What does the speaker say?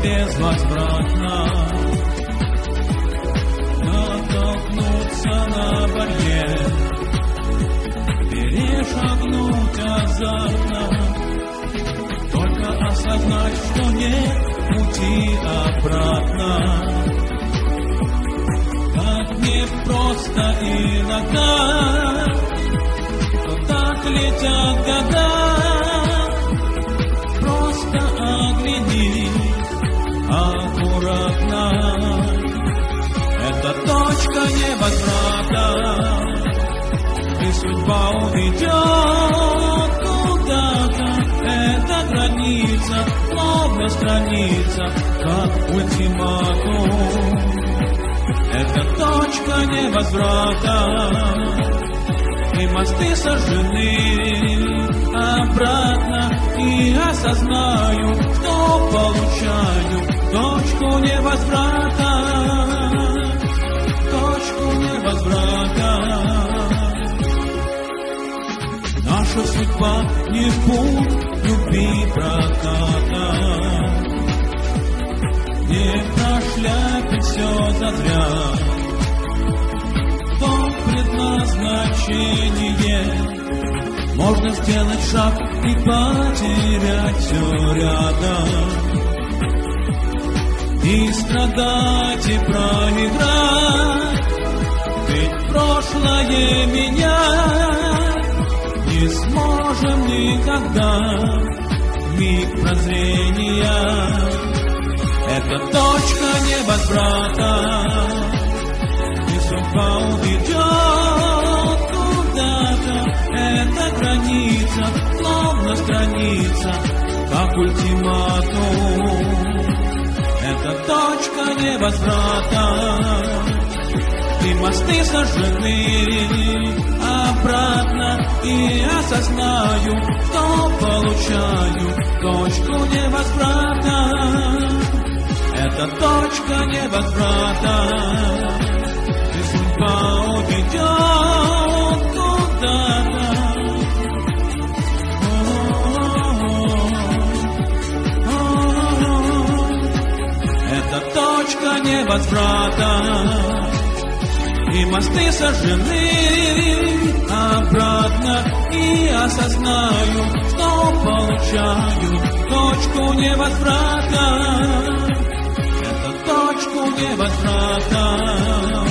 безвозвратно. Натолкнуться на барьер, перешагнуть азартно, только осознать, что нет пути обратно. Так непросто иногда, но так летят года. Просто огляни аккуратно. Это точка невозврата, и судьба уведет куда-то. Это граница, словно страница, как ультиматум. Это точка невозврата, и мосты сожжены обратно. И осознаю, что получаю точку невозврата. Точку невозврата. Наша судьба не в путь любви проката. Не прошляпить все зазря. То предназначение. Можно сделать шаг и потерять все рядом. И страдать, и проиграть. Ведь прошлое менять не сможем никогда. Миг прозрения. Это точка невозврата, и судьба уведет куда-то. Это граница, словно страница, как ультиматум. Это точка невозврата, и мосты сожжены обратно. И осознаю, что получаю точку невозврата. Это точка невозврата, и судьба уведет куда-то. Это точка невозврата, и мосты сожжены обратно. И осознаю, что получаю точку невозврата. Это точку невозврата.